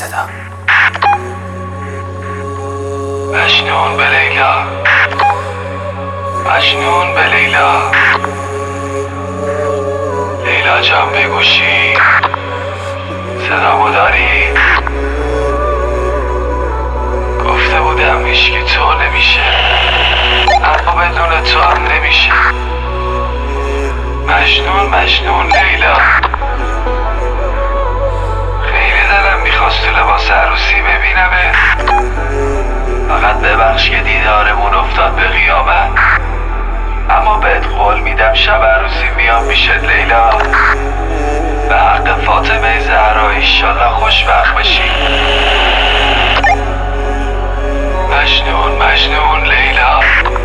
صدا. مجنون به لیلا، مجنون به لیلا. لیلا جان بگوشی صدامو داری؟ گفته بودم هیچکی تو نمیشه، اما بدون تو هم نمیشه. مجنون مجنون لیلا. خیلی دلم میخواست تو لباس عروسی ببینمه، فقط ببخش که دیدارمون افتاد به قیامت. اما بهت قول میدم شب عروسی میام میشد لیلا. به حق فاطمه زهرا ایشالله خوشبخت بشی. مجنون مجنون لیلا،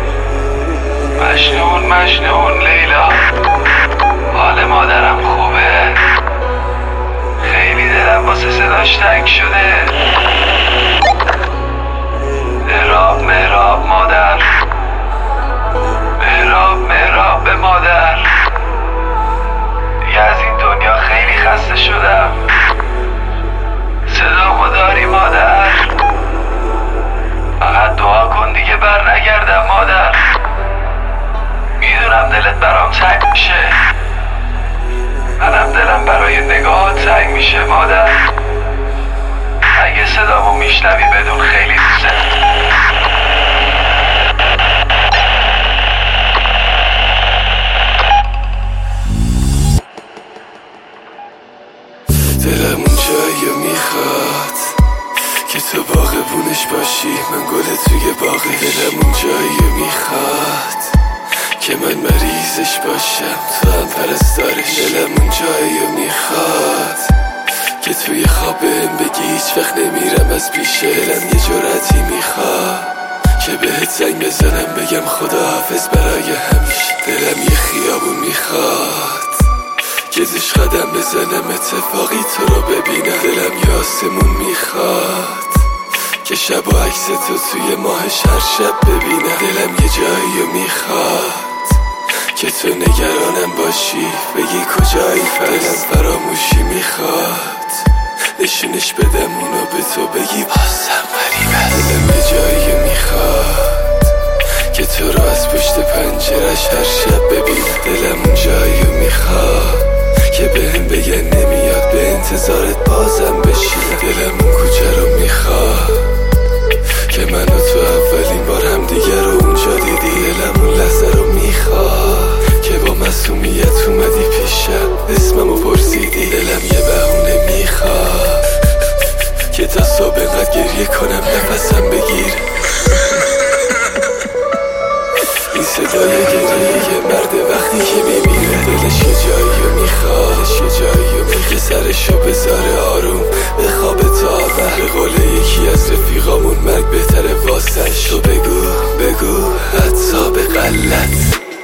مجنون مجنون لیلا. حال مادرم خوبه؟ خیلی دلم واسه صداش تنگ شده. مهراب مهراب مادر، مهراب مهراب به مادر. دیگه از این دنیا خیلی خسته شدم. صدامو داری مادر؟ فقط دعا کن دیگه بر نگردم مادر. میدونم دلت برام تنگ میشه، منم دلم برای نگاهات تنگ میشه مادر. اگه صدامو میشنوی بدون خیلی دوست دلم اون جایی میخواد که تو باغبونش باشی، من گل توی باغش. دلم اون جایی میخواد که من مریضش باشم، تو هم پرستارش. دلم اون جایی میخواد که توی خواب بهم بگی هیچ وقت نمیرم از پیش. دلم یه جرأتی میخواد که بهت زنگ بزنم بگم خداحافظ برای همیشه. دلم یه خیابون میخواد که توش قدم بزنم اتفاقی تو رو ببینم. دلم یه آسمون میخواد که شب و عکس تو توی ماهش هر شب ببینم. دلم یه جایی میخواد که تو نگرانم باشی بگی کجایی. دلم فراموشی میخواد نشونش بدم اونو به تو بگی بازم غریبه. دلم یه جایی میخواد که تو رو از پشت پنجرش هر شب ببینم. دلم اون جایی میخواد که بهم بگن نمیاد به انتظارت بازم بشینم. دلم اون کوچه رو میخواد که من و تو اولین بار هم دیگر رو اونجا دیدی. دلم اون لحظه رو میخواد که با معصومیت اومدی پیشم اسممو پرسیدی. دلم یه بهونه میخواد که تا صبح انقدر گریه کنم نفسم بگیر. این صدای گریه یه مرد وقتی که میمیره. دلش یه جایی رو میخواد، یه جایی رو میخواد سرشو بذاره آروم به خواب تا به قول یکی از رفیقامون مرگ بهتره واسش. تو بگو بگو حتی به غلط.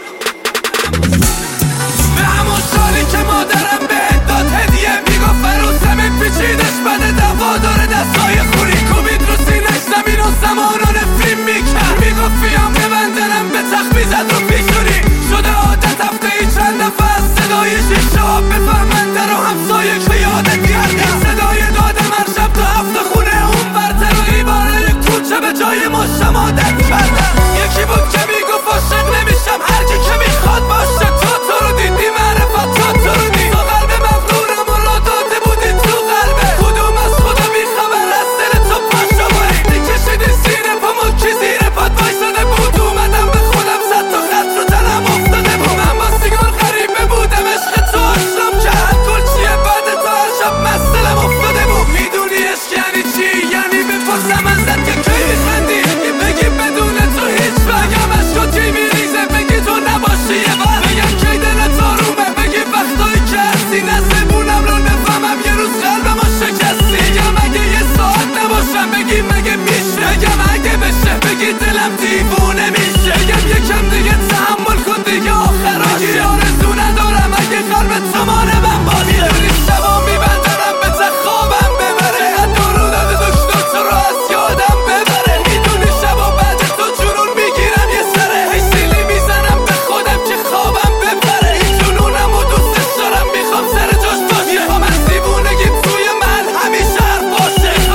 به همون سالی که مادرم بهت داد هدیه میگفت فروزم پیچیدش بده دوا داره دستای خونی کوبید رو سینش زمین و زمان رو نفرین میکرد. میگفت بیام ببندنم به تخت میزد رو پیشونی شده عادت هفته ای چند دفعه از صدای شیشه ها بفهمن در و همسایه که یادت گردم. صدای دادم هر شب تا هفته خونه اون برتر و ایباره یک کوچه به جای ماشم عادت کردم. یکی بود که میگفت عاشق نمیشم هرکی که میخواد باشه. تو رو دیدی معرفت تو رو دید تو قلب مفتونم و را داده بودی تو قلبه. کدوم از خدا بیخبر از دل تو پاشا بایدی کشیدی زیر پا ما کی زیر پاد بایستاده بود. اومدم به خودم زد تا خط رو تنم افتاده بود. من با سیگار غریبه بودم عشق تو آشنام کرد گل چیه بعد تا هر شب مستلم افتاده بود. میدونی عشق یعنی چی؟ یعنی بپرسم ازت که کی میخندی بگی بدون تو هیچ بگم عشقاتی میریزه بگی تو نباشی یه بر بگم کی دلت آرومه بگی وقتایی که هستی نزدمونم رو نفهمم یه روز قلبمو شکستی. بگم اگه یه ساعت نباشم بگی مگه میشه. بگم اگه بشه بگی دلم دیوونه میشه. بگم یکم دیگه تحمل کن دیگه آخر بگی آرزو ندارم اگه قلبت سمان من باشه. میدونی شبا میبندرم به خوابم ببره حتی رو داده دکتر تو رو از یادم ببره. میدونی شبا بعد تو جنون میگیرم یه سره هی سیلی میزنم به خودم که خوابم ببره. این جنونم و دوستش دارم میخوام سر جاش باشه. با من دیوونگی توی من همیشه حرف باشه.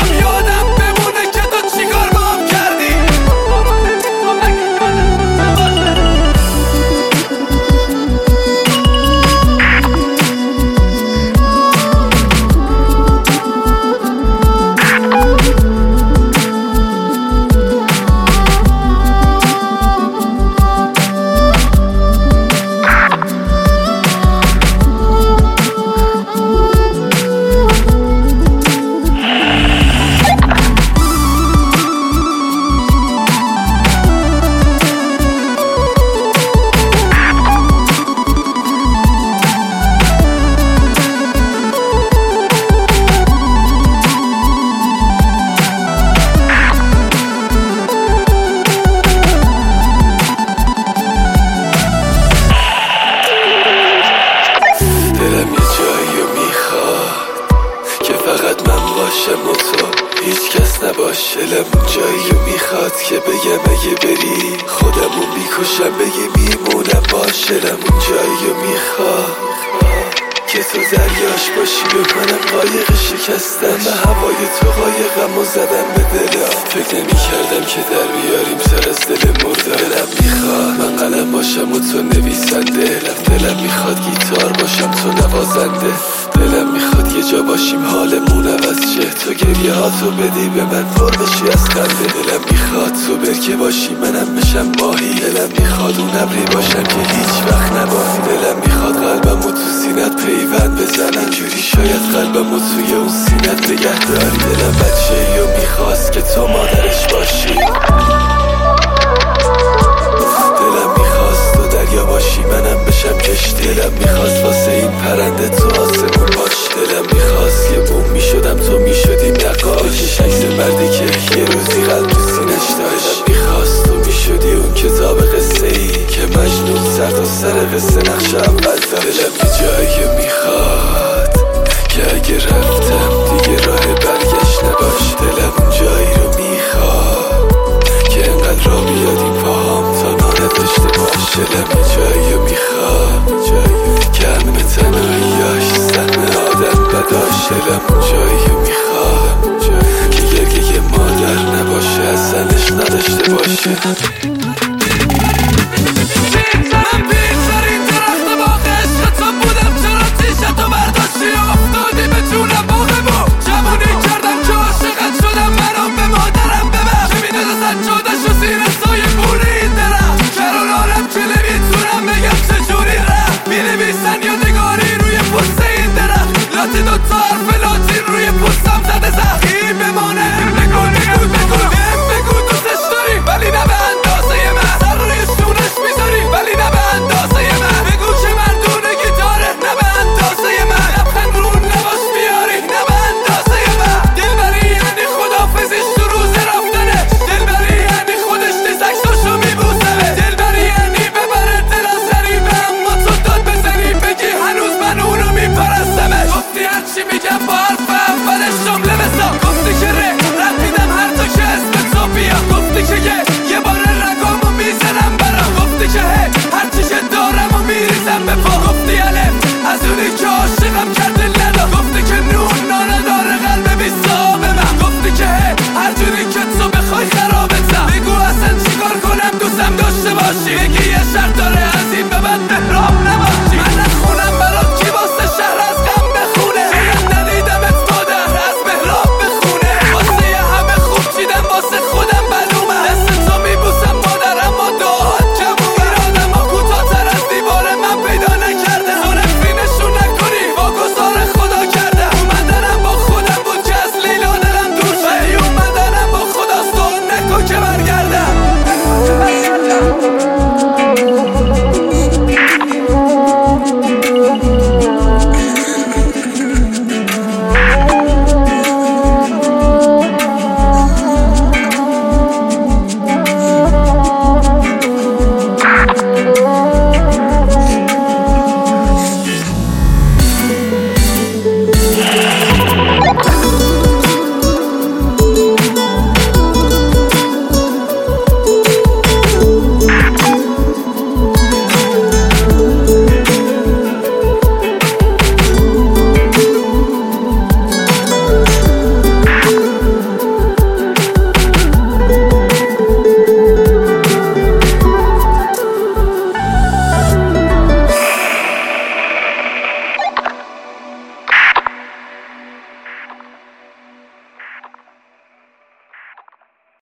باشم و تو هیچ کس نباش. دلم جایی میخواد که بگم اگه بری خودمو میکشم بگی میمونم باش. دلم جایی میخواد که تو دریاش باشی بکنم قایق شکستم به هوای تو قایقم و زدم به دلم. فکر نمی کردم که در بیاریم سر از دل مرده. دلم میخواد من قلم باشم و تو نویسنده. دلم میخواد گیتار باشم تو نوازنده. دلم میخواد یه جا باشیم حالمون عوض شه تو گریه ها تو بدی به من پر بشی از خنده. دلم میخواد تو برکه باشی منم بشم ماهی. دلم میخواد اون ابری باشم که هیچ وقت نباهی. دلم میخواد قلبم و تو سینت پیوند بزنم اینجوری شاید قلبم و توی اون سینت نگه داری. دلم بچه و میخواست که تو مادرش باشی. دلم میخواست تو دریا باشی منم بشم کشتی. دلم میخواست واسه این پرنده تو آسمون باش. دلم میخواست یه بوم میشدم تو میشدی نقاش. بکش عکس مردی که یه روزی قلب تو سینش داشت. دلم میخواست تو میشدی اون کتاب قصه ای که مجنون سر تا سر قصه نقش اول داشت. دلم یه جایی میخواد که اگه رفتم دیگه راه برگشت نباش. دلم اون جایی رو میخواد که انقدر را بیاد این پاهم تا نداشته باش. دلم یه جایی رو میخواد که همه تنهاییاش سهم آدم بداش. دلم اون جایی رو میخواد که گرگه مادر نباشه از زنش نداشته باشه. هرچی که دارم و میریزم به پا. گفتی الف از اونی که عاشقم کرد